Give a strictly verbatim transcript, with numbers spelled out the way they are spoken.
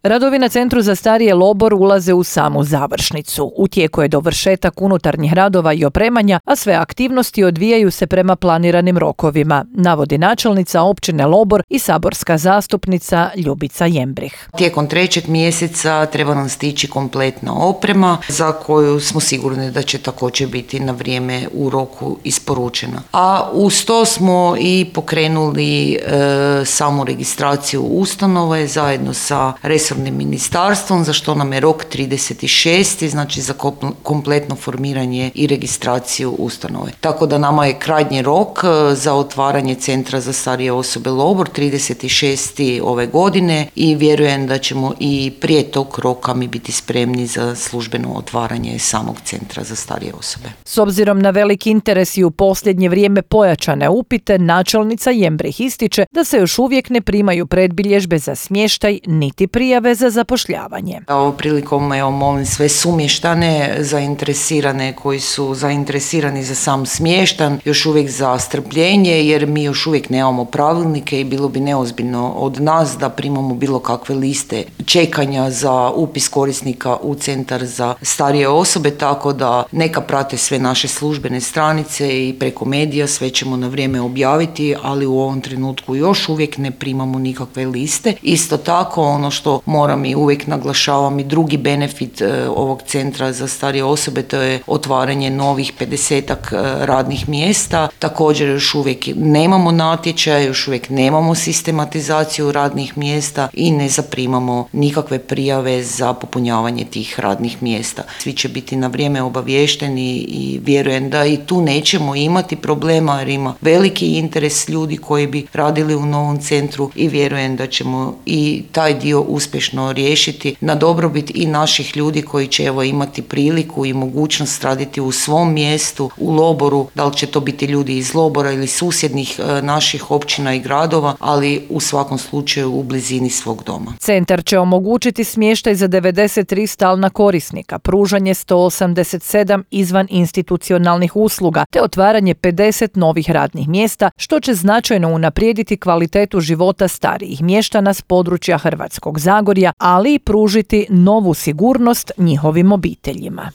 Radovi na Centru za starije Lobor ulaze u samu završnicu. U tijeku je dovršetak unutarnjih radova i opremanja, a sve aktivnosti odvijaju se prema planiranim rokovima, navodi načelnica općine Lobor i saborska zastupnica Ljubica Jembrih. Tijekom trećeg mjeseca treba nam stići kompletna oprema za koju smo sigurni da će također biti na vrijeme u roku isporučena. A uz to smo i pokrenuli e, samu registraciju ustanove zajedno sa resornim ministarstvom, za što nam je rok trideset šesti znači za kompletno formiranje i registraciju ustanove. Tako da nama je krajnji rok za otvaranje Centra za starije osobe Lobor trideset šesti ove godine i vjerujem da ćemo i prije tog roka mi biti spremni za službeno otvaranje samog Centra za starije osobe. S obzirom na veliki interes i u posljednje vrijeme pojačane upite, načelnica Jembrih ističe da se još uvijek ne primaju predbilježbe za smještaj niti prijave za zapošljavanje. Ovom prilikom evo, molim sve sumještane, zainteresirane koji su zainteresirani za sam smještan, još uvijek za strpljenje jer mi još uvijek nemamo pravilnike i bilo bi neozbiljno od nas da primamo bilo kakve liste čekanja za upis korisnika u Centar za starije osobe, tako da neka prate sve naše službene stranice i preko medija, sve ćemo na vrijeme objaviti, ali u ovom trenutku još uvijek ne primamo nikakve liste. Isto tako ono što moram i uvijek naglašavam i drugi benefit e, ovog Centra za starije osobe, to je otvaranje novih pedesetak e, radnih mjesta. Također još uvijek nemamo natječaja, još uvijek nemamo sistematizaciju radnih mjesta i ne zaprimamo nikakve prijave za popunjavanje tih radnih mjesta. Svi će biti na vrijeme obaviješteni i vjerujem da i tu nećemo imati problema jer ima veliki interes ljudi koji bi radili u novom centru i vjerujem da ćemo i taj dio uspješno riješiti na dobrobit i naših ljudi koji će evo imati priliku i mogućnost raditi u svom mjestu, u Loboru, da li će to biti ljudi iz Lobora ili susjednih e, naših općina i gradova, ali u svakom slučaju u blizini svog doma. Centar će omogućiti smještaj za devedeset tri stalna korisnika, pružanje sto osamdeset sedam izvan institucionalnih usluga te otvaranje pedeset novih radnih mjesta, što će značajno unaprijediti kvalitetu života starijih mještana s područja Hrvatskog Zagorja, ali i pružiti novu sigurnost njihovim obiteljima.